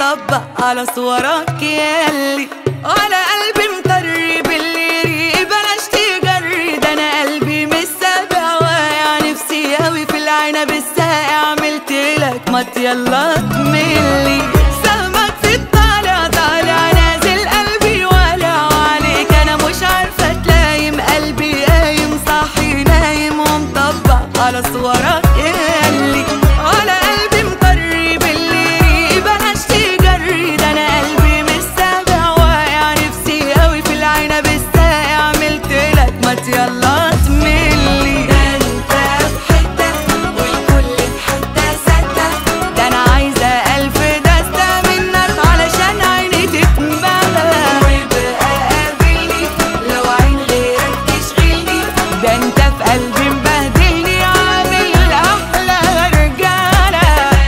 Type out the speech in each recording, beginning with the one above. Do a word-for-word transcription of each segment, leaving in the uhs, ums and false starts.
ومطبق على صورك ياللي على قلبي مطري باللي بلاش تجري، ده انا قلبي مش سابع واقع نفسي اوي في العنب الساقع، عملتلك مط يلا تملي سهمك في الطالع طالع نازل قلبي ولع عليك، انا مش عارفه تلايم قلبي قايم صاحي نايم ومطبق على صورك ياللي على قلبي مطري باللي بلاش تجري، ده انا قلبي مش سابع واقع نفسي اوي في العنب الساقع، عملتلك مط يلا تملي. ده انت في حته والكل في حته سته، ده انا عايزه الف دسته منك علشان عيني تتملى، وابقى قابلني لو عين غيرك تشغلني، ده انت في قلبي مبهدلني عامل احلى رجاله.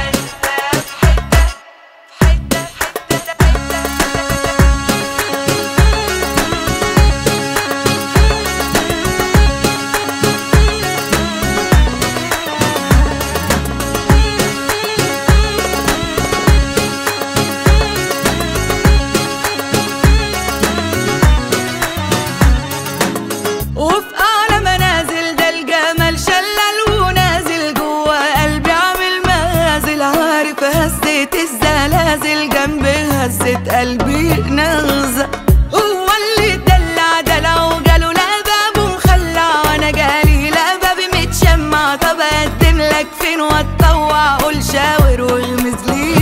وفي أعلى منازل ده الجمال شلل ونازل جوا قلبي عامل مغازل، عارف هزة الزلازل جنب هزة قلبي نغزة، هو اللي دلع دلع وجاله لباب ومخلع، وانا جالي لبابي متشمع، طب اقدم لك فين واتطوع قول شاور واغمز لي